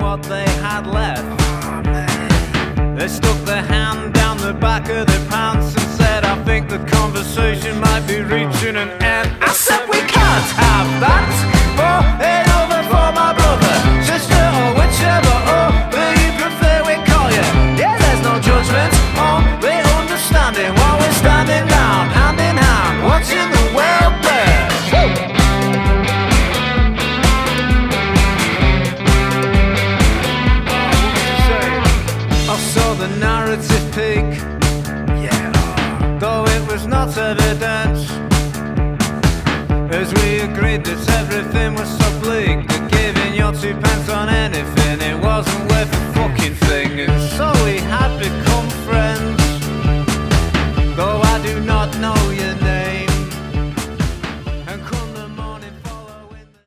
what they had left. They stuck their hand down the back of their pants and said, I think the conversation might be reaching an end. I said, we can't have that. For it over for my brother, sister, or whichever over you prefer we call you. Yeah, there's no judgment, only understanding while we're standing down, hand in hand, watching the world burn. I saw the narrative peak, yeah, though it was not evident, as we agreed that